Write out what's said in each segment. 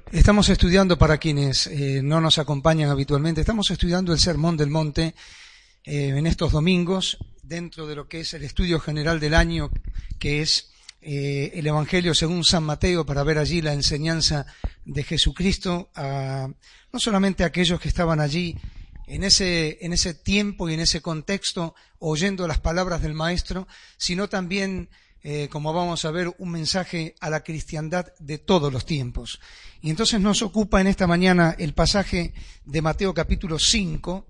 Estamos estudiando, para quienes no nos acompañan habitualmente, estamos estudiando el Sermón del Monte en estos domingos, dentro de lo que es el estudio general del año, que es el Evangelio según San Mateo, para ver allí la enseñanza de Jesucristo, no solamente a aquellos que estaban allí en ese tiempo y en ese contexto, oyendo las palabras del Maestro, sino también, como vamos a ver, un mensaje a la cristiandad de todos los tiempos. Y entonces nos ocupa en esta mañana el pasaje de Mateo capítulo 5,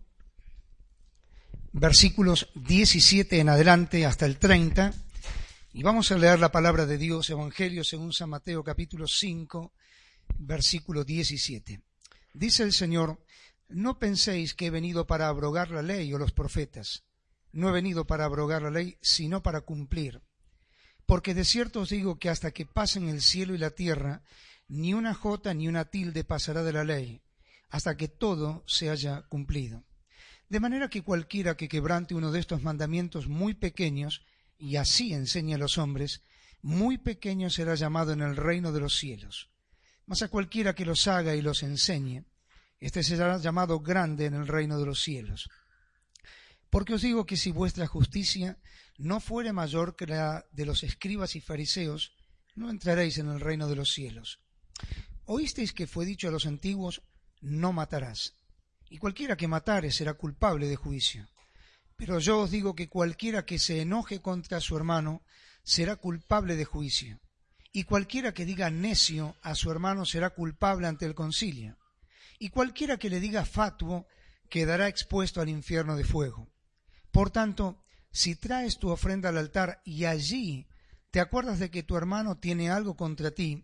versículos 17 en adelante hasta el 30, y vamos a leer la palabra de Dios, Evangelio según San Mateo capítulo 5, versículo 17. Dice el Señor: no penséis que he venido para abrogar la ley o los profetas. No he venido para abrogar la ley, sino para cumplir. Porque de cierto os digo que hasta que pasen el cielo y la tierra, ni una jota ni una tilde pasará de la ley, hasta que todo se haya cumplido. De manera que cualquiera que quebrante uno de estos mandamientos muy pequeños, y así enseñe a los hombres, muy pequeño será llamado en el reino de los cielos. Mas a cualquiera que los haga y los enseñe, éste será llamado grande en el reino de los cielos. Porque os digo que si vuestra justicia no fuere mayor que la de los escribas y fariseos, no entraréis en el reino de los cielos. Oísteis que fue dicho a los antiguos: no matarás, y cualquiera que matare será culpable de juicio. Pero yo os digo que cualquiera que se enoje contra su hermano será culpable de juicio, y cualquiera que diga necio a su hermano será culpable ante el concilio, y cualquiera que le diga fatuo quedará expuesto al infierno de fuego. Por tanto, si traes tu ofrenda al altar y allí te acuerdas de que tu hermano tiene algo contra ti,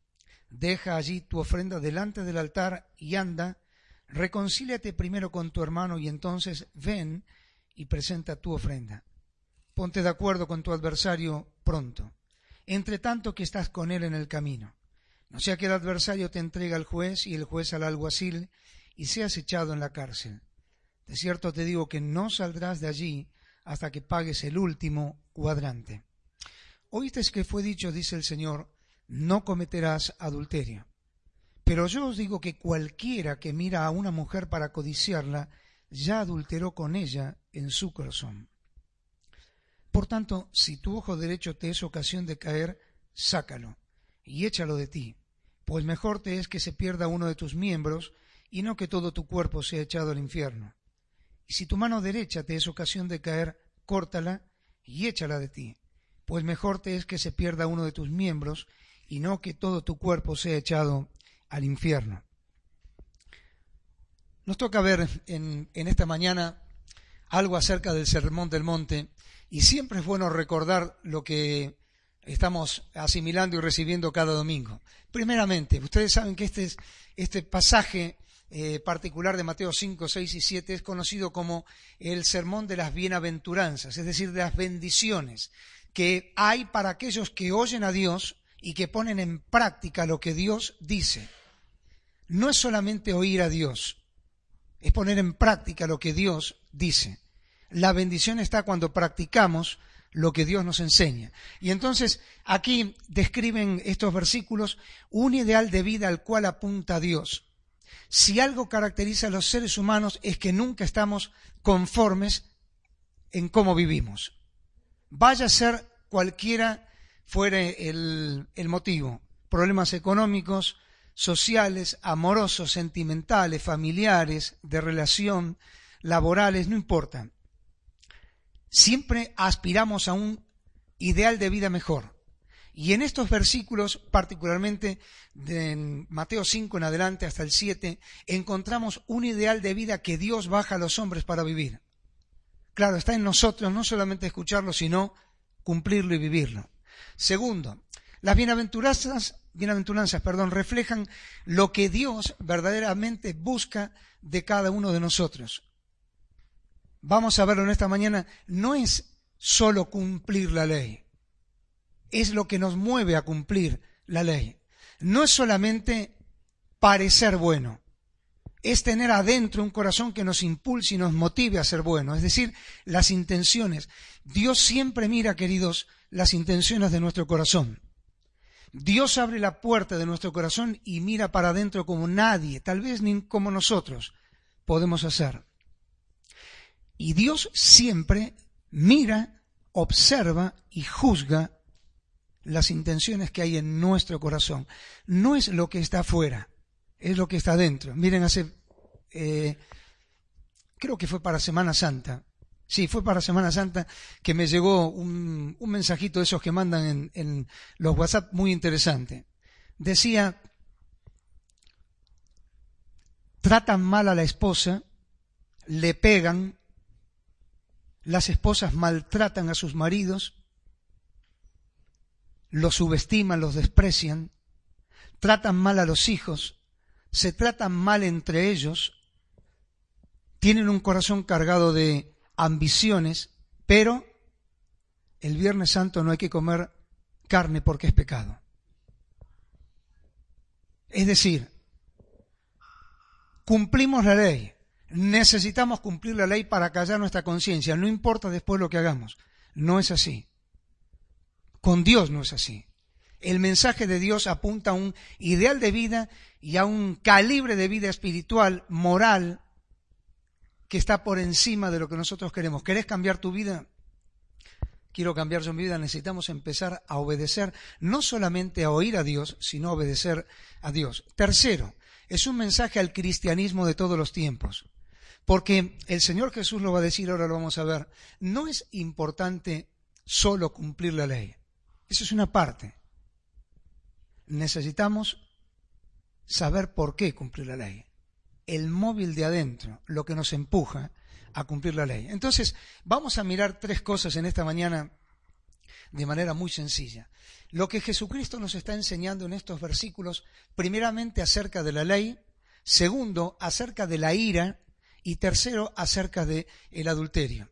deja allí tu ofrenda delante del altar y anda, reconcíliate primero con tu hermano y entonces ven y presenta tu ofrenda. Ponte de acuerdo con tu adversario pronto, entre tanto que estás con él en el camino. No sea que el adversario te entregue al juez y el juez al alguacil y seas echado en la cárcel. De cierto te digo que no saldrás de allí hasta que pagues el último cuadrante. Oísteis que fue dicho, dice el Señor: no cometerás adulterio. Pero yo os digo que cualquiera que mira a una mujer para codiciarla, ya adulteró con ella en su corazón. Por tanto, si tu ojo derecho te es ocasión de caer, sácalo y échalo de ti, pues mejor te es que se pierda uno de tus miembros y no que todo tu cuerpo sea echado al infierno. Y si tu mano derecha te es ocasión de caer, córtala y échala de ti, pues mejor te es que se pierda uno de tus miembros y no que todo tu cuerpo sea echado al infierno. Nos toca ver en esta mañana algo acerca del Sermón del Monte, y siempre es bueno recordar lo que estamos asimilando y recibiendo cada domingo. Primeramente, ustedes saben que este pasaje particular de Mateo 5, 6 y 7 es conocido como el Sermón de las Bienaventuranzas, es decir, de las bendiciones que hay para aquellos que oyen a Dios y que ponen en práctica lo que Dios dice. No es solamente oír a Dios, es poner en práctica lo que Dios dice. La bendición está cuando practicamos lo que Dios nos enseña. Y entonces aquí describen estos versículos un ideal de vida al cual apunta Dios. Si algo caracteriza a los seres humanos es que nunca estamos conformes en cómo vivimos. Vaya a ser cualquiera fuere el motivo, problemas económicos, sociales, amorosos, sentimentales, familiares, de relación, laborales, no importa. Siempre aspiramos a un ideal de vida mejor. Y en estos versículos, particularmente de Mateo 5 en adelante hasta el 7, encontramos un ideal de vida que Dios baja a los hombres para vivir. Claro, está en nosotros no solamente escucharlo, sino cumplirlo y vivirlo. Segundo, las bienaventuranzas, reflejan lo que Dios verdaderamente busca de cada uno de nosotros. Vamos a verlo en esta mañana, no es solo cumplir la ley, es lo que nos mueve a cumplir la ley. No es solamente parecer bueno, es tener adentro un corazón que nos impulse y nos motive a ser bueno, es decir, las intenciones. Dios siempre mira, queridos, las intenciones de nuestro corazón. Dios abre la puerta de nuestro corazón y mira para adentro como nadie, tal vez ni como nosotros, podemos hacer. Y Dios siempre mira, observa y juzga las intenciones que hay en nuestro corazón. No es lo que está afuera, es lo que está adentro. Miren, creo que fue para Semana Santa. Sí, fue para Semana Santa que me llegó un mensajito de esos que mandan en los WhatsApp muy interesante. Decía, tratan mal a la esposa, le pegan, las esposas maltratan a sus maridos, los subestiman, los desprecian, tratan mal a los hijos, se tratan mal entre ellos, tienen un corazón cargado de ambiciones, pero el Viernes Santo no hay que comer carne porque es pecado. Es decir, cumplimos la ley, necesitamos cumplir la ley para callar nuestra conciencia, no importa después lo que hagamos. No es así. Con Dios no es así. El mensaje de Dios apunta a un ideal de vida y a un calibre de vida espiritual, moral, que está por encima de lo que nosotros queremos. ¿Querés cambiar tu vida? Quiero cambiar yo mi vida. Necesitamos empezar a obedecer, no solamente a oír a Dios, sino a obedecer a Dios. Tercero, es un mensaje al cristianismo de todos los tiempos. Porque el Señor Jesús lo va a decir, ahora lo vamos a ver, no es importante solo cumplir la ley. Eso es una parte. Necesitamos saber por qué cumplir la ley. El móvil de adentro, lo que nos empuja a cumplir la ley. Entonces, vamos a mirar tres cosas en esta mañana de manera muy sencilla. Lo que Jesucristo nos está enseñando en estos versículos, primeramente acerca de la ley, segundo, acerca de la ira, y tercero, acerca del adulterio.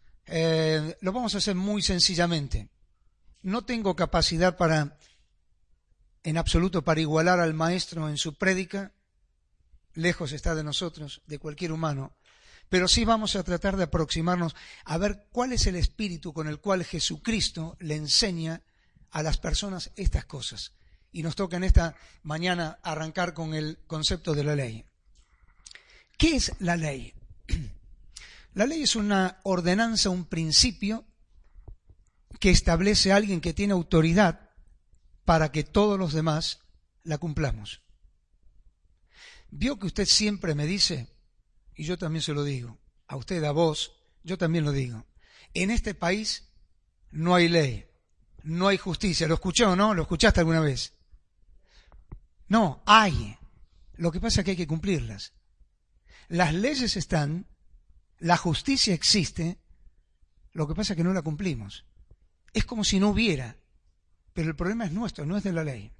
Lo vamos a hacer muy sencillamente. No tengo capacidad en absoluto para igualar al maestro en su prédica, lejos está de nosotros, de cualquier humano, pero sí vamos a tratar de aproximarnos a ver cuál es el espíritu con el cual Jesucristo le enseña a las personas estas cosas. Y nos toca en esta mañana arrancar con el concepto de la ley. ¿Qué es la ley? La ley es una ordenanza, un principio que establece a alguien que tiene autoridad para que todos los demás la cumplamos. Vio que usted siempre me dice, y yo también se lo digo, a usted, a vos, yo también lo digo, en este país no hay ley, no hay justicia. ¿Lo escuchó o no? ¿Lo escuchaste alguna vez? No, hay. Lo que pasa es que hay que cumplirlas. Las leyes están, la justicia existe, lo que pasa es que no la cumplimos. Es como si no hubiera, pero el problema es nuestro, no es de la ley.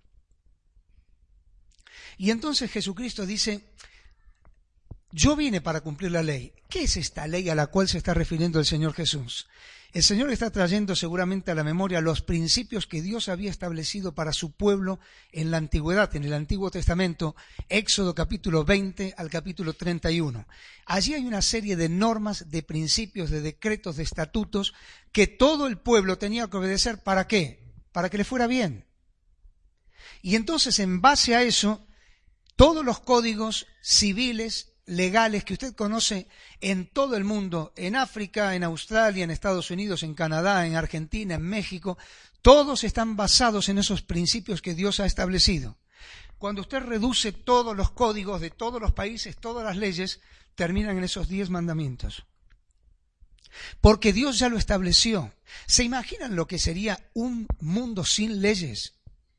Y entonces Jesucristo dice, yo vine para cumplir la ley. ¿Qué es esta ley a la cual se está refiriendo el Señor Jesús? El Señor está trayendo seguramente a la memoria los principios que Dios había establecido para su pueblo en la antigüedad, en el Antiguo Testamento, Éxodo capítulo 20 al capítulo 31. Allí hay una serie de normas, de principios, de decretos, de estatutos que todo el pueblo tenía que obedecer. ¿Para qué? Para que le fuera bien. Y entonces, en base a eso, todos los códigos civiles, legales que usted conoce en todo el mundo, en África, en Australia, en Estados Unidos, en Canadá, en Argentina, en México, todos están basados en esos principios que Dios ha establecido. Cuando usted reduce todos los códigos de todos los países, todas las leyes, terminan en esos 10 mandamientos. Porque Dios ya lo estableció. ¿Se imaginan lo que sería un mundo sin leyes?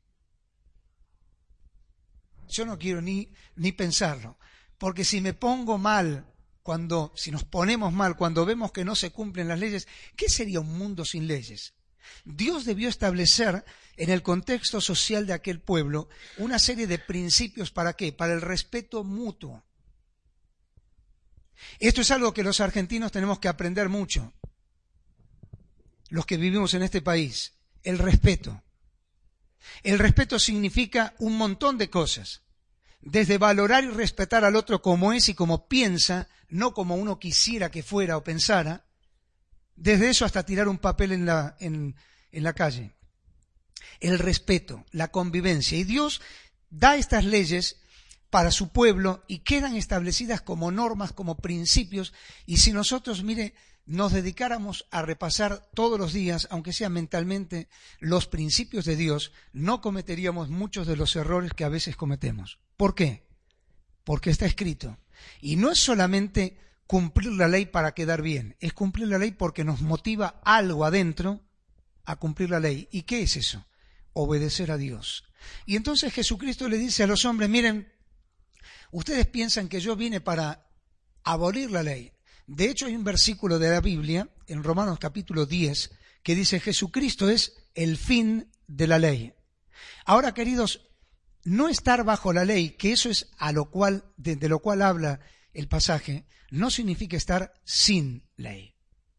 Yo no quiero ni pensarlo. Porque si me pongo mal, si nos ponemos mal, cuando vemos que no se cumplen las leyes, ¿qué sería un mundo sin leyes? Dios debió establecer en el contexto social de aquel pueblo una serie de principios. ¿Para qué? Para el respeto mutuo. Esto es algo que los argentinos tenemos que aprender mucho, los que vivimos en este país. El respeto. El respeto significa un montón de cosas. Desde valorar y respetar al otro como es y como piensa, no como uno quisiera que fuera o pensara, desde eso hasta tirar un papel en la calle. el respeto, la convivencia. Y Dios da estas leyes para su pueblo y quedan establecidas como normas, como principios. Y si nosotros, mire, nos dedicáramos a repasar todos los días, aunque sea mentalmente, los principios de Dios, no cometeríamos muchos de los errores que a veces cometemos. ¿Por qué? Porque está escrito. Y no es solamente cumplir la ley para quedar bien, es cumplir la ley porque nos motiva algo adentro a cumplir la ley. ¿Y qué es eso? Obedecer a Dios. Y entonces Jesucristo le dice a los hombres, miren, ustedes piensan que yo vine para abolir la ley. De hecho, hay un versículo de la Biblia, en Romanos capítulo 10, que dice, Jesucristo es el fin de la ley. Ahora, queridos, no estar bajo la ley, que eso es a lo cual, de lo cual habla el pasaje, no significa estar sin ley.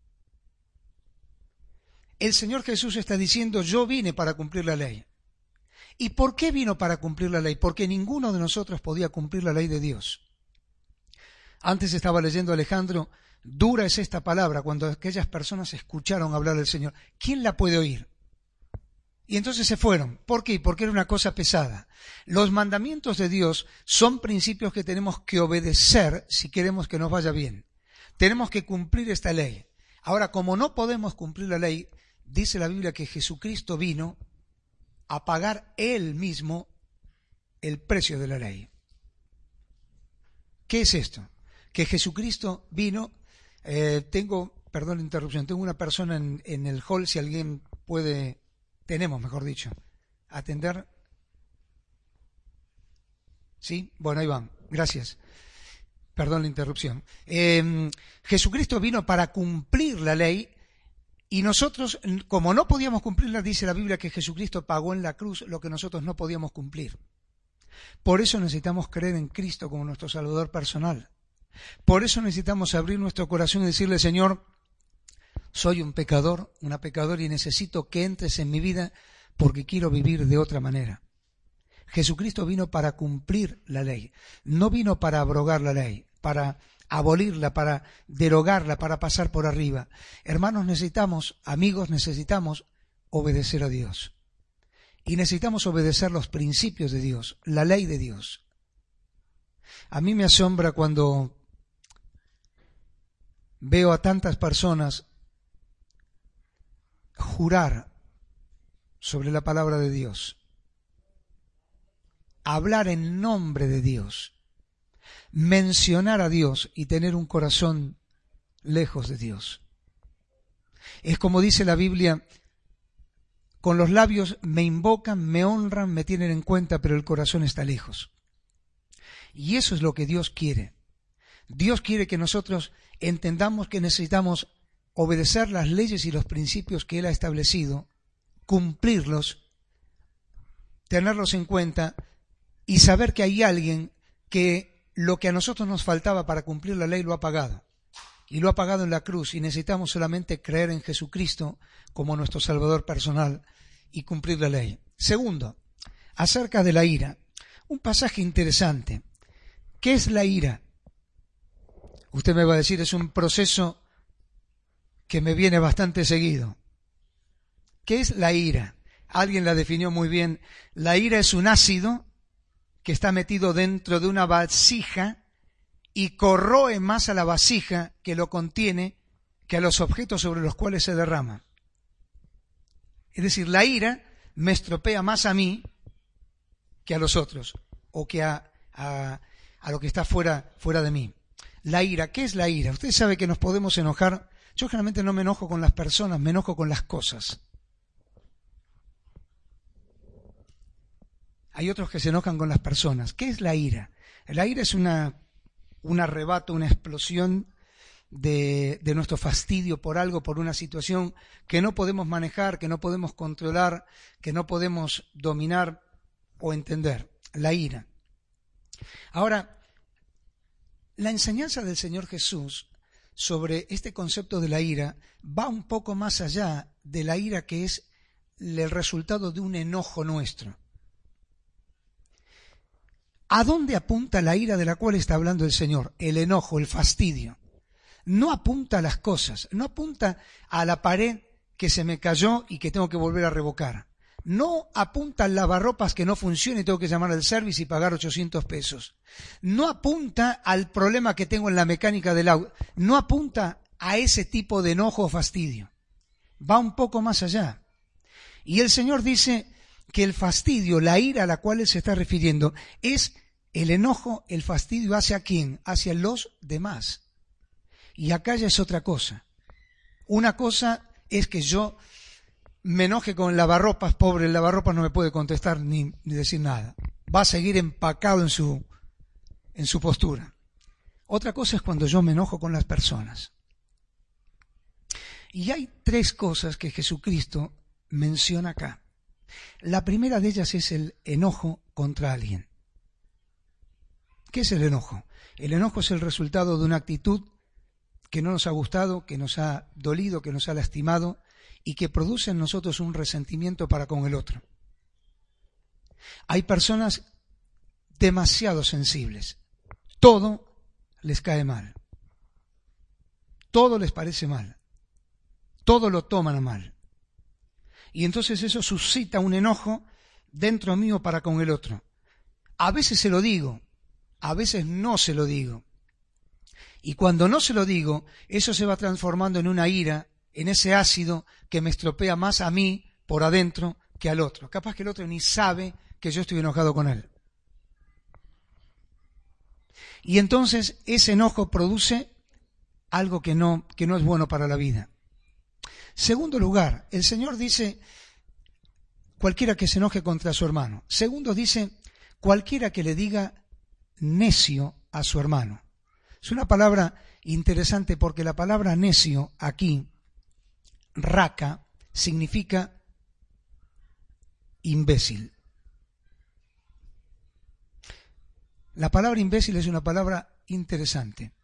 El Señor Jesús está diciendo, yo vine para cumplir la ley. ¿Y por qué vino para cumplir la ley? Porque ninguno de nosotros podía cumplir la ley de Dios. Antes estaba leyendo Alejandro, dura es esta palabra cuando aquellas personas escucharon hablar del Señor. ¿Quién la puede oír? Y entonces se fueron. ¿Por qué? Porque era una cosa pesada. Los mandamientos de Dios son principios que tenemos que obedecer si queremos que nos vaya bien. Tenemos que cumplir esta ley. Ahora, como no podemos cumplir la ley, dice la Biblia que Jesucristo vino a pagar Él mismo el precio de la ley. ¿Qué es esto? Que Jesucristo vino, perdón la interrupción, tengo una persona en el hall, si alguien tenemos mejor dicho, atender. ¿Sí? Bueno, ahí van, gracias. Perdón la interrupción. Jesucristo vino para cumplir la ley y nosotros, como no podíamos cumplirla, dice la Biblia que Jesucristo pagó en la cruz lo que nosotros no podíamos cumplir. Por eso necesitamos creer en Cristo como nuestro Salvador personal. Por eso necesitamos abrir nuestro corazón y decirle, Señor, soy un pecador, una pecadora y necesito que entres en mi vida porque quiero vivir de otra manera. Jesucristo vino para cumplir la ley, no vino para abrogar la ley, para abolirla, para derogarla, para pasar por arriba. Hermanos, amigos, necesitamos obedecer a Dios. Y necesitamos obedecer los principios de Dios, la ley de Dios. A mí me asombra cuando veo a tantas personas jurar sobre la palabra de Dios, hablar en nombre de Dios, mencionar a Dios y tener un corazón lejos de Dios. Es como dice la Biblia, con los labios me invocan, me honran, me tienen en cuenta, pero el corazón está lejos. Y eso es lo que Dios quiere. Dios quiere que nosotros entendamos que necesitamos obedecer las leyes y los principios que Él ha establecido, cumplirlos, tenerlos en cuenta y saber que hay alguien que lo que a nosotros nos faltaba para cumplir la ley lo ha pagado. Y lo ha pagado en la cruz y necesitamos solamente creer en Jesucristo como nuestro Salvador personal y cumplir la ley. Segundo, acerca de la ira. Un pasaje interesante. ¿Qué es la ira? Usted me va a decir, es un proceso que me viene bastante seguido. ¿Qué es la ira? Alguien la definió muy bien. La ira es un ácido que está metido dentro de una vasija y corroe más a la vasija que lo contiene que a los objetos sobre los cuales se derrama. Es decir, la ira me estropea más a mí que a los otros, o que a lo que está fuera de mí. La ira, ¿qué es la ira? Usted sabe que nos podemos enojar. Yo generalmente no me enojo con las personas, me enojo con las cosas. Hay otros que se enojan con las personas. ¿Qué es la ira? La ira es un arrebato, una explosión de nuestro fastidio por algo, por una situación que no podemos manejar, que no podemos controlar, que no podemos dominar o entender. La ira. Ahora, la enseñanza del Señor Jesús sobre este concepto de la ira va un poco más allá de la ira que es el resultado de un enojo nuestro. ¿A dónde apunta la ira de la cual está hablando el Señor? El enojo, el fastidio. No apunta a las cosas, no apunta a la pared que se me cayó y que tengo que volver a revocar. No apunta al lavarropas que no funcione y tengo que llamar al service y pagar 800 pesos. No apunta al problema que tengo en la mecánica del auto. No apunta a ese tipo de enojo o fastidio. Va un poco más allá. Y el Señor dice que el fastidio, la ira a la cual Él se está refiriendo, es el enojo, el fastidio hacia quién, hacia los demás. Y acá ya es otra cosa. Una cosa es que yo me enoje con el lavarropas, pobre, el lavarropas no me puede contestar ni decir nada. Va a seguir empacado en su postura. Otra cosa es cuando yo me enojo con las personas. Y hay tres cosas que Jesucristo menciona acá. La primera de ellas es el enojo contra alguien. ¿Qué es el enojo? El enojo es el resultado de una actitud que no nos ha gustado, que nos ha dolido, que nos ha lastimado y que produce en nosotros un resentimiento para con el otro. Hay personas demasiado sensibles. Todo les cae mal. Todo les parece mal. Todo lo toman a mal. Y entonces eso suscita un enojo dentro mío para con el otro. A veces se lo digo, a veces no se lo digo. Y cuando no se lo digo, eso se va transformando en una ira, en ese ácido que me estropea más a mí por adentro que al otro. Capaz que el otro ni sabe que yo estoy enojado con él. Y entonces ese enojo produce algo que no es bueno para la vida. Segundo lugar, el Señor dice cualquiera que se enoje contra su hermano. Segundo dice cualquiera que le diga necio a su hermano. Es una palabra interesante porque la palabra necio aquí, raka, significa imbécil. La palabra imbécil es una palabra interesante.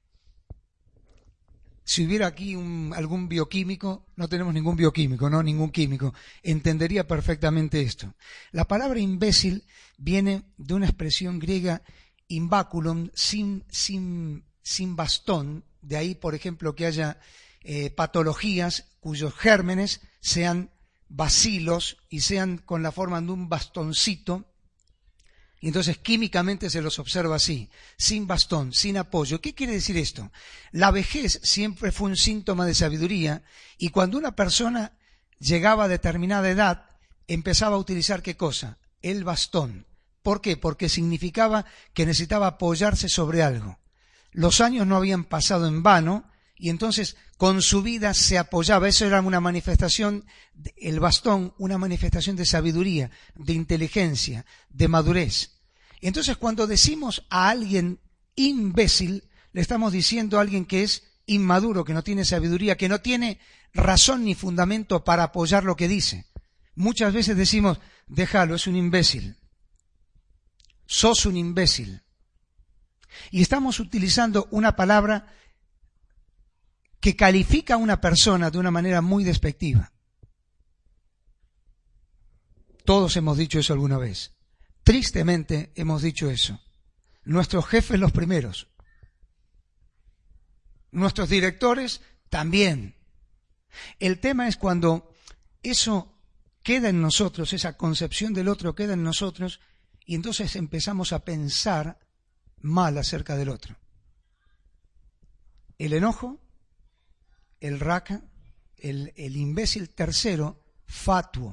Si hubiera aquí algún bioquímico, no tenemos ningún bioquímico, no ningún químico, entendería perfectamente esto. La palabra imbécil viene de una expresión griega imbaculum, sin bastón, de ahí, por ejemplo, que haya patologías cuyos gérmenes sean bacilos y sean con la forma de un bastoncito. Y entonces químicamente se los observa así, sin bastón, sin apoyo. ¿Qué quiere decir esto? La vejez siempre fue un síntoma de sabiduría y cuando una persona llegaba a determinada edad, empezaba a utilizar ¿qué cosa? El bastón. ¿Por qué? Porque significaba que necesitaba apoyarse sobre algo. Los años no habían pasado en vano y entonces con su vida se apoyaba. Eso era una manifestación, el bastón, una manifestación de sabiduría, de inteligencia, de madurez. Y entonces cuando decimos a alguien imbécil, le estamos diciendo a alguien que es inmaduro, que no tiene sabiduría, que no tiene razón ni fundamento para apoyar lo que dice. Muchas veces decimos, déjalo, es un imbécil. Sos un imbécil. Y estamos utilizando una palabra que califica a una persona de una manera muy despectiva. Todos hemos dicho eso alguna vez. Tristemente hemos dicho eso. Nuestros jefes los primeros. Nuestros directores también. El tema es cuando eso queda en nosotros, esa concepción del otro queda en nosotros, y entonces empezamos a pensar mal acerca del otro. El enojo, el raka, el imbécil. Tercero, fatuo.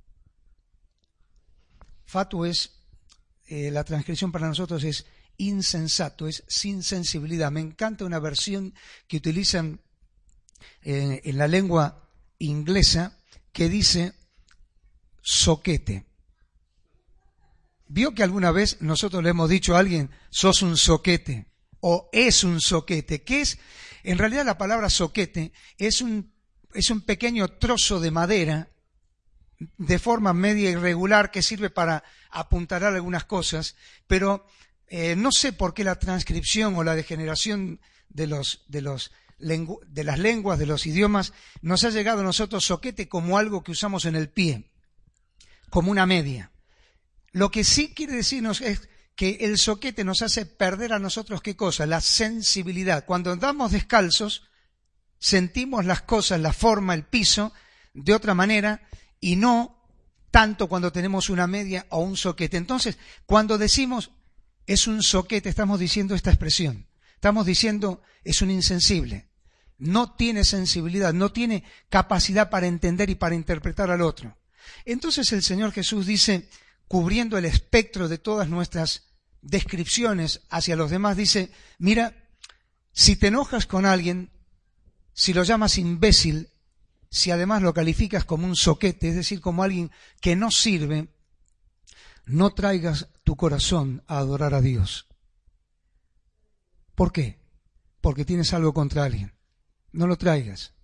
Fatuo es, la transcripción para nosotros es insensato, es sin sensibilidad. Me encanta una versión que utilizan en la lengua inglesa que dice soquete. ¿Vio que alguna vez nosotros le hemos dicho a alguien, sos un soquete, o es un soquete? ¿Qué es? En realidad la palabra soquete es un pequeño trozo de madera de forma media irregular que sirve para apuntalar algunas cosas, pero no sé por qué la transcripción o la degeneración de las lenguas, de los idiomas, nos ha llegado a nosotros soquete como algo que usamos en el pie, como una media. Lo que sí quiere decirnos es que el soquete nos hace perder a nosotros ¿qué cosa? La sensibilidad. Cuando andamos descalzos, sentimos las cosas, la forma, el piso, de otra manera y no tanto cuando tenemos una media o un soquete. Entonces, cuando decimos es un soquete, estamos diciendo esta expresión. Estamos diciendo es un insensible. No tiene sensibilidad, no tiene capacidad para entender y para interpretar al otro. Entonces el Señor Jesús dice, cubriendo el espectro de todas nuestras descripciones hacia los demás, dice, mira, si te enojas con alguien, si lo llamas imbécil, si además lo calificas como un soquete, es decir, como alguien que no sirve, no traigas tu corazón a adorar a Dios. ¿Por qué? Porque tienes algo contra alguien. No lo traigas.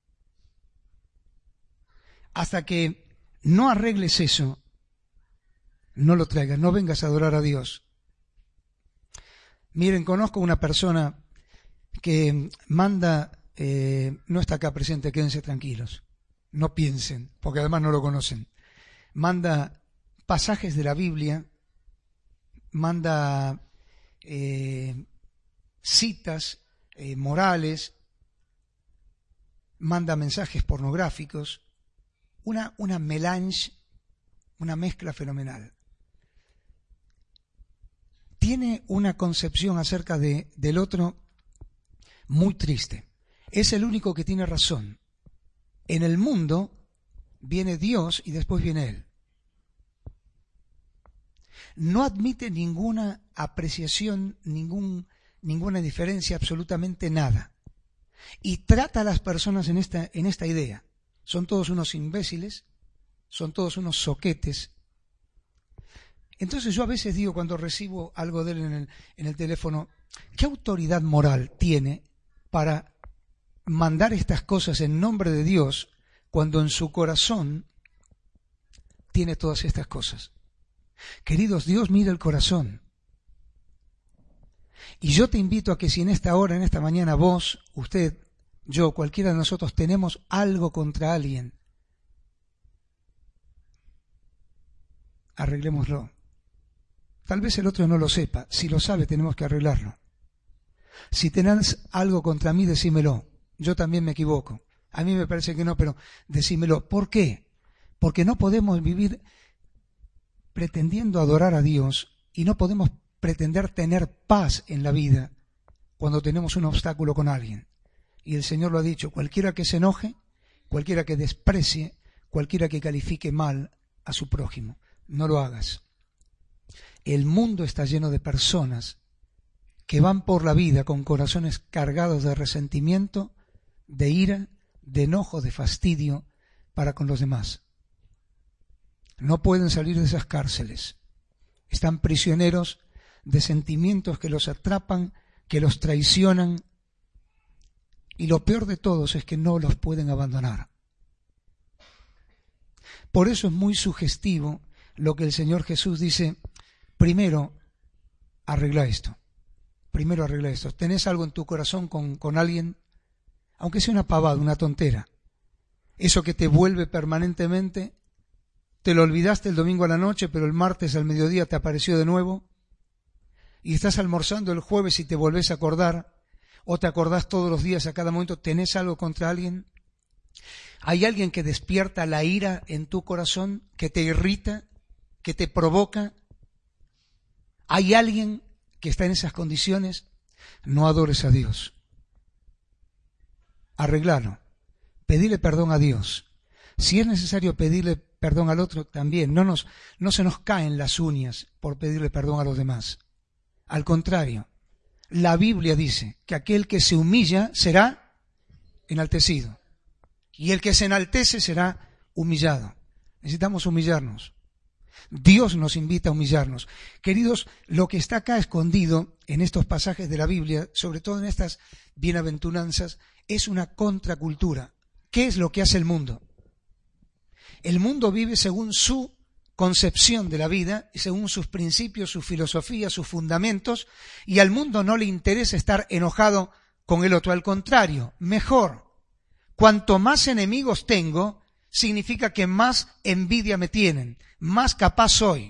Hasta que no arregles eso, no lo traigas, no vengas a adorar a Dios. Miren, conozco una persona que manda, no está acá presente, quédense tranquilos, no piensen, porque además no lo conocen. Manda pasajes de la Biblia, manda citas morales, manda mensajes pornográficos, una melange, una mezcla fenomenal. Tiene una concepción acerca del otro muy triste. Es el único que tiene razón. En el mundo viene Dios y después viene Él. No admite ninguna apreciación, ninguna diferencia, absolutamente nada. Y trata a las personas en esta idea. Son todos unos imbéciles, son todos unos soquetes. Entonces yo a veces digo, cuando recibo algo de él en el teléfono, ¿qué autoridad moral tiene para mandar estas cosas en nombre de Dios cuando en su corazón tiene todas estas cosas? Queridos, Dios mira el corazón. Y yo te invito a que si en esta hora, en esta mañana, vos, usted, yo, cualquiera de nosotros tenemos algo contra alguien, arreglémoslo. Tal vez el otro no lo sepa. Si lo sabe, tenemos que arreglarlo. Si tenés algo contra mí, decímelo. Yo también me equivoco. A mí me parece que no, pero decímelo. ¿Por qué? Porque no podemos vivir pretendiendo adorar a Dios y no podemos pretender tener paz en la vida cuando tenemos un obstáculo con alguien. Y el Señor lo ha dicho, cualquiera que se enoje, cualquiera que desprecie, cualquiera que califique mal a su prójimo, no lo hagas. El mundo está lleno de personas que van por la vida con corazones cargados de resentimiento, de ira, de enojo, de fastidio para con los demás. No pueden salir de esas cárceles. Están prisioneros de sentimientos que los atrapan, que los traicionan, y lo peor de todos es que no los pueden abandonar. Por eso es muy sugestivo lo que el Señor Jesús dice, primero arregla esto. Primero arregla esto. ¿Tenés algo en tu corazón con alguien? Aunque sea una pavada, una tontera. Eso que te vuelve permanentemente, te lo olvidaste el domingo a la noche, pero el martes al mediodía te apareció de nuevo, y estás almorzando el jueves y te volvés a acordar, o te acordás todos los días a cada momento. ¿Tenés algo contra alguien? ¿Hay alguien que despierta la ira en tu corazón, que te irrita, que te provoca? ¿Hay alguien que está en esas condiciones? No adores a Dios. Arreglalo. Pedile perdón a Dios. Si es necesario pedirle perdón al otro, también. No se nos caen las uñas por pedirle perdón a los demás. Al contrario, la Biblia dice que aquel que se humilla será enaltecido. Y el que se enaltece será humillado. Necesitamos humillarnos. Dios nos invita a humillarnos. Queridos, lo que está acá escondido en estos pasajes de la Biblia, sobre todo en estas bienaventuranzas, es una contracultura. ¿Qué es lo que hace el mundo? El mundo vive según su concepción de la vida, según sus principios, su filosofía, sus fundamentos, y al mundo no le interesa estar enojado con el otro. Al contrario, mejor. Cuanto más enemigos tengo, significa que más envidia me tienen, más capaz soy.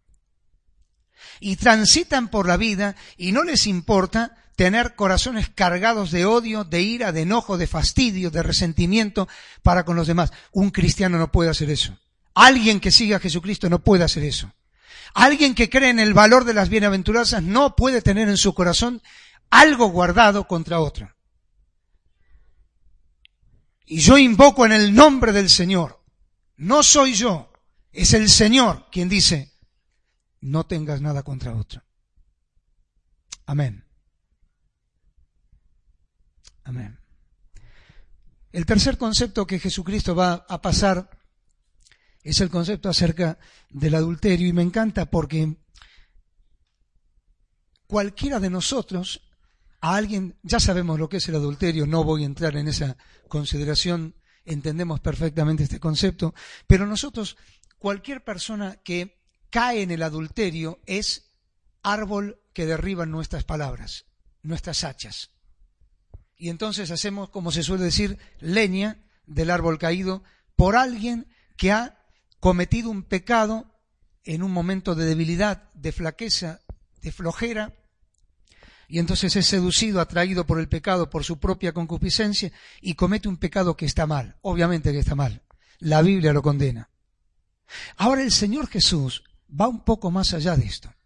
Y transitan por la vida y no les importa tener corazones cargados de odio, de ira, de enojo, de fastidio, de resentimiento para con los demás. Un cristiano no puede hacer eso. Alguien que siga a Jesucristo no puede hacer eso. Alguien que cree en el valor de las bienaventuranzas no puede tener en su corazón algo guardado contra otro. Y yo invoco en el nombre del Señor. No soy yo, es el Señor quien dice, no tengas nada contra otro. Amén. Amén. El tercer concepto que Jesucristo va a pasar es el concepto acerca del adulterio, y me encanta porque cualquiera de nosotros, a alguien, ya sabemos lo que es el adulterio, no voy a entrar en esa consideración, entendemos perfectamente este concepto, pero nosotros, cualquier persona que cae en el adulterio es árbol que derriban nuestras palabras, nuestras hachas. Y entonces hacemos, como se suele decir, leña del árbol caído por alguien que ha cometido un pecado en un momento de debilidad, de flaqueza, de flojera, y entonces es seducido, atraído por el pecado, por su propia concupiscencia, y comete un pecado que está mal. Obviamente que está mal. La Biblia lo condena. Ahora el Señor Jesús va un poco más allá de esto.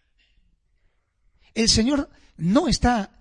El Señor no está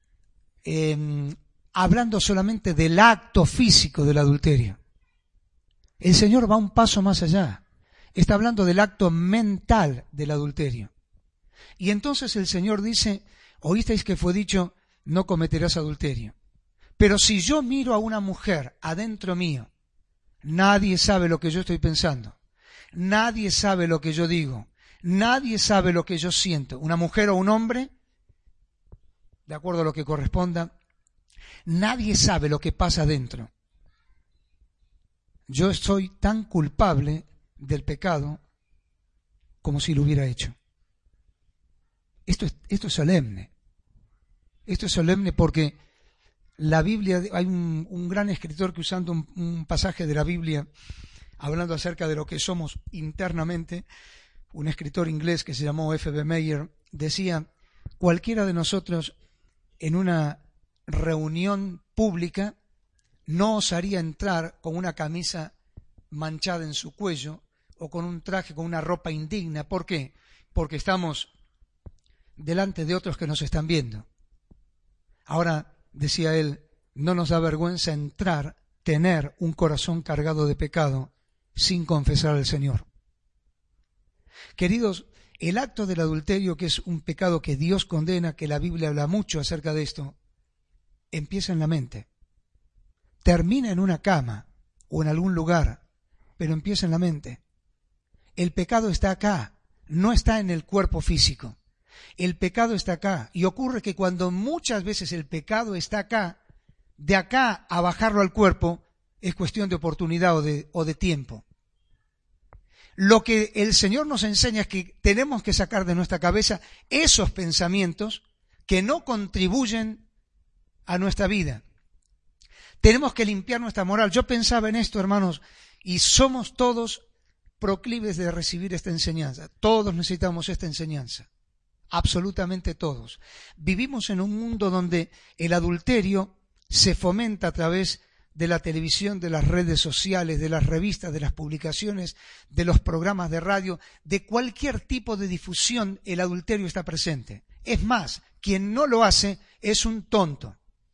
hablando solamente del acto físico del adulterio. El Señor va un paso más allá. Está hablando del acto mental del adulterio. Y entonces el Señor dice, oísteis que fue dicho, no cometerás adulterio. Pero si yo miro a una mujer adentro mío, nadie sabe lo que yo estoy pensando. Nadie sabe lo que yo digo. Nadie sabe lo que yo siento. Una mujer o un hombre, de acuerdo a lo que corresponda, nadie sabe lo que pasa adentro. Yo soy tan culpable del pecado como si lo hubiera hecho. Esto es solemne. Esto es solemne porque la Biblia, hay un gran escritor que usando un pasaje de la Biblia, hablando acerca de lo que somos internamente, un escritor inglés que se llamó F.B. Meyer, decía, cualquiera de nosotros en una reunión pública no osaría entrar con una camisa manchada en su cuello o con un traje, con una ropa indigna. ¿Por qué? Porque estamos delante de otros que nos están viendo. Ahora, decía él, no nos da vergüenza entrar, tener un corazón cargado de pecado sin confesar al Señor. Queridos, el acto del adulterio, que es un pecado que Dios condena, que la Biblia habla mucho acerca de esto, empieza en la mente. Termina en una cama o en algún lugar, pero empieza en la mente. El pecado está acá, no está en el cuerpo físico. El pecado está acá. Y ocurre que cuando muchas veces el pecado está acá, de acá a bajarlo al cuerpo es cuestión de oportunidad o de tiempo. Lo que el Señor nos enseña es que tenemos que sacar de nuestra cabeza esos pensamientos que no contribuyen a nuestra vida. Tenemos que limpiar nuestra moral. Yo pensaba en esto, hermanos, y somos todos proclives de recibir esta enseñanza. Todos necesitamos esta enseñanza. Absolutamente todos. Vivimos en un mundo donde el adulterio se fomenta a través de la televisión, de las redes sociales, de las revistas, de las publicaciones, de los programas de radio, de cualquier tipo de difusión, el adulterio está presente. Es más, quien no lo hace es un tonto.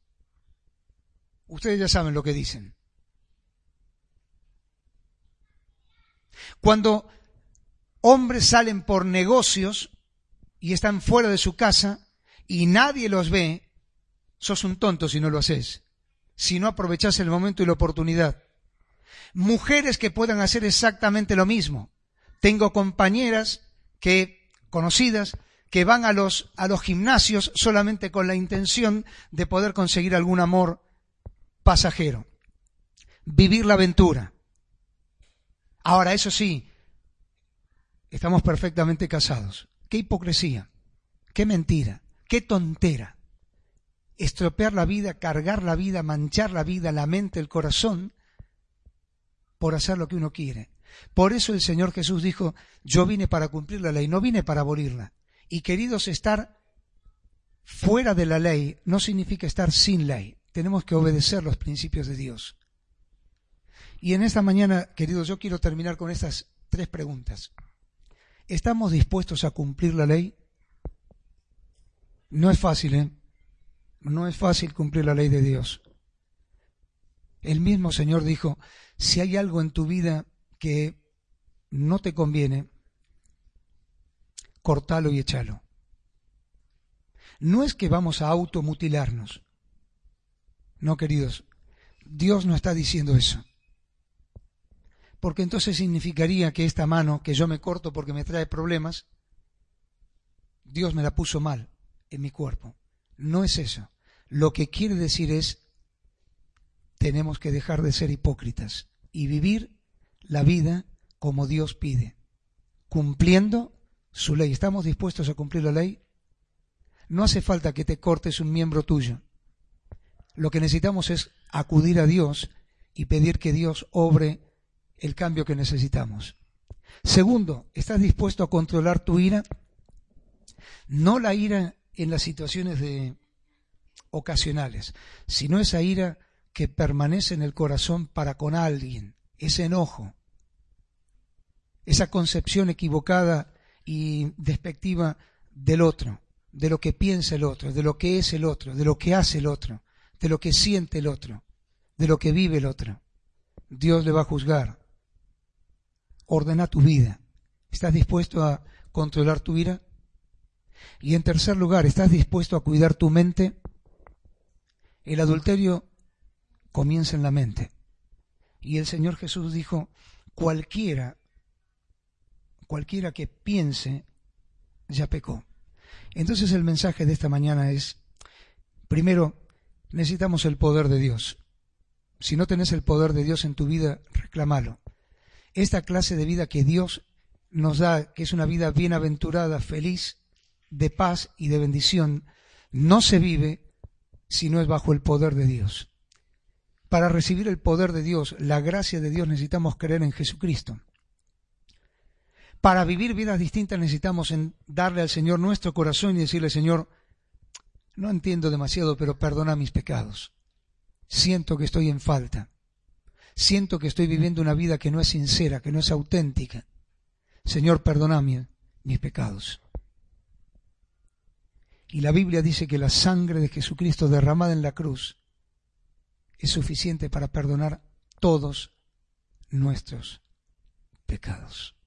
Ustedes ya saben lo que dicen. Cuando hombres salen por negocios y están fuera de su casa y nadie los ve, sos un tonto si no lo haces, si no aprovechás el momento y la oportunidad. Mujeres que puedan hacer exactamente lo mismo. Tengo compañeras conocidas que van a los gimnasios solamente con la intención de poder conseguir algún amor pasajero, vivir la aventura. Ahora, eso sí, estamos perfectamente casados. ¡Qué hipocresía! ¡Qué mentira! ¡Qué tontera! Estropear la vida, cargar la vida, manchar la vida, la mente, el corazón, por hacer lo que uno quiere. Por eso el Señor Jesús dijo, yo vine para cumplir la ley, no vine para abolirla. Y queridos, estar fuera de la ley no significa estar sin ley. Tenemos que obedecer los principios de Dios. Y en esta mañana, queridos, yo quiero terminar con estas 3 preguntas. ¿Estamos dispuestos a cumplir la ley? No es fácil, ¿eh? No es fácil cumplir la ley de Dios. El mismo Señor dijo, si hay algo en tu vida que no te conviene, cortalo y échalo. No es que vamos a automutilarnos. No, queridos, Dios no está diciendo eso. Porque entonces significaría que esta mano que yo me corto porque me trae problemas, Dios me la puso mal en mi cuerpo. No es eso. Lo que quiere decir es, tenemos que dejar de ser hipócritas y vivir la vida como Dios pide, cumpliendo su ley. ¿Estamos dispuestos a cumplir la ley? No hace falta que te cortes un miembro tuyo. Lo que necesitamos es acudir a Dios y pedir que Dios obre el cambio que necesitamos. Segundo, ¿estás dispuesto a controlar tu ira? No la ira en las situaciones ocasionales, sino esa ira que permanece en el corazón para con alguien, ese enojo, esa concepción equivocada y despectiva del otro, de lo que piensa el otro, de lo que es el otro, de lo que hace el otro, de lo que siente el otro, de lo que vive el otro. Dios le va a juzgar. Ordena tu vida. ¿Estás dispuesto a controlar tu ira? Y en tercer lugar, ¿estás dispuesto a cuidar tu mente? El adulterio comienza en la mente. Y el Señor Jesús dijo, cualquiera que piense, ya pecó. Entonces el mensaje de esta mañana es, primero, necesitamos el poder de Dios. Si no tenés el poder de Dios en tu vida, reclámalo. Esta clase de vida que Dios nos da, que es una vida bienaventurada, feliz, de paz y de bendición, no se vive si no es bajo el poder de Dios. Para recibir el poder de Dios, la gracia de Dios, necesitamos creer en Jesucristo. Para vivir vidas distintas necesitamos darle al Señor nuestro corazón y decirle, Señor, no entiendo demasiado, pero perdona mis pecados. Siento que estoy en falta. Siento que estoy viviendo una vida que no es sincera, que no es auténtica. Señor, perdóname mis pecados. Y la Biblia dice que la sangre de Jesucristo derramada en la cruz es suficiente para perdonar todos nuestros pecados.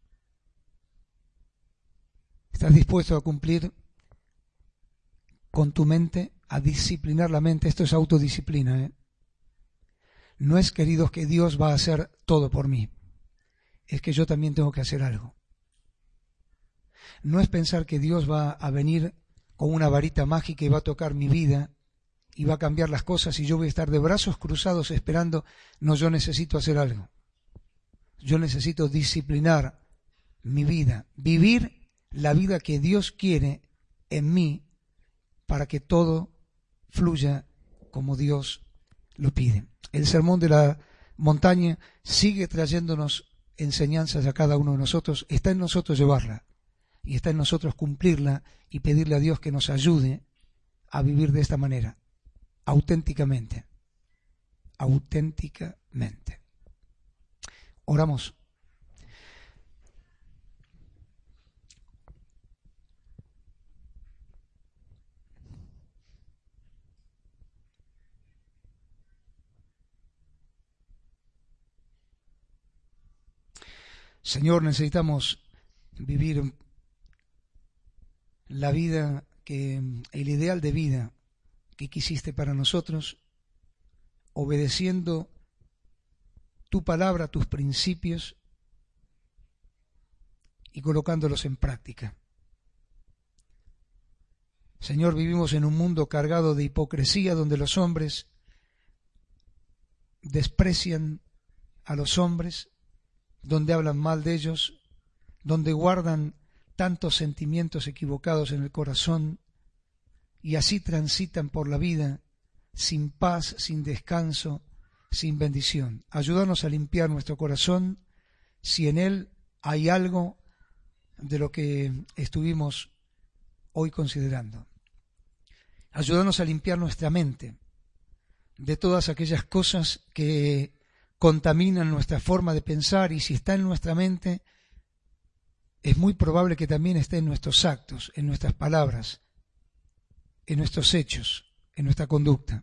¿Estás dispuesto a cumplir con tu mente, a disciplinar la mente? Esto es autodisciplina, ¿eh? No es, queridos, que Dios va a hacer todo por mí. Es que yo también tengo que hacer algo. No es pensar que Dios va a venir con una varita mágica y va a tocar mi vida y va a cambiar las cosas y yo voy a estar de brazos cruzados esperando. No, yo necesito hacer algo. Yo necesito disciplinar mi vida, vivir la vida que Dios quiere en mí para que todo fluya como Dios lo pide. El sermón de la montaña sigue trayéndonos enseñanzas a cada uno de nosotros. Está en nosotros llevarla y está en nosotros cumplirla y pedirle a Dios que nos ayude a vivir de esta manera, auténticamente. Auténticamente. Oramos. Señor, necesitamos vivir la vida el ideal de vida que quisiste para nosotros, obedeciendo tu palabra, tus principios y colocándolos en práctica. Señor, vivimos en un mundo cargado de hipocresía donde los hombres desprecian a los hombres, donde hablan mal de ellos, donde guardan tantos sentimientos equivocados en el corazón y así transitan por la vida sin paz, sin descanso, sin bendición. Ayúdanos a limpiar nuestro corazón si en él hay algo de lo que estuvimos hoy considerando. Ayúdanos a limpiar nuestra mente de todas aquellas cosas que contaminan nuestra forma de pensar, y si está en nuestra mente, es muy probable que también esté en nuestros actos, en nuestras palabras, en nuestros hechos, en nuestra conducta.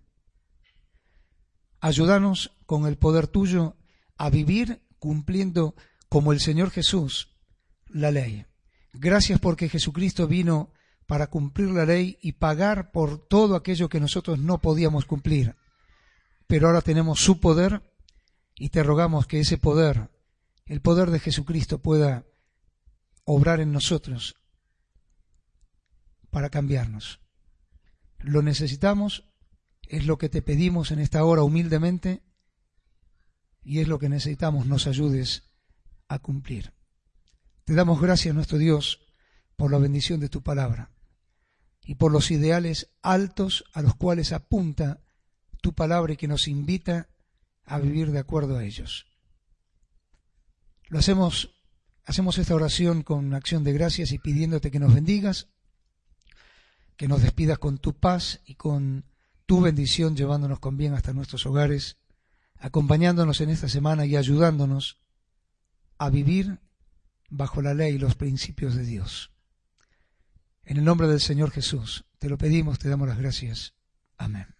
Ayúdanos con el poder tuyo a vivir cumpliendo como el Señor Jesús la ley. Gracias porque Jesucristo vino para cumplir la ley y pagar por todo aquello que nosotros no podíamos cumplir. Pero ahora tenemos su poder y te rogamos que ese poder, el poder de Jesucristo, pueda obrar en nosotros para cambiarnos. Lo necesitamos, es lo que te pedimos en esta hora humildemente y es lo que necesitamos nos ayudes a cumplir. Te damos gracias, nuestro Dios, por la bendición de tu palabra y por los ideales altos a los cuales apunta tu palabra y que nos invita a vivir de acuerdo a ellos. Hacemos esta oración con acción de gracias y pidiéndote que nos bendigas, que nos despidas con tu paz y con tu bendición, llevándonos con bien hasta nuestros hogares, acompañándonos en esta semana y ayudándonos a vivir bajo la ley y los principios de Dios. En el nombre del Señor Jesús te lo pedimos, te damos las gracias. Amén.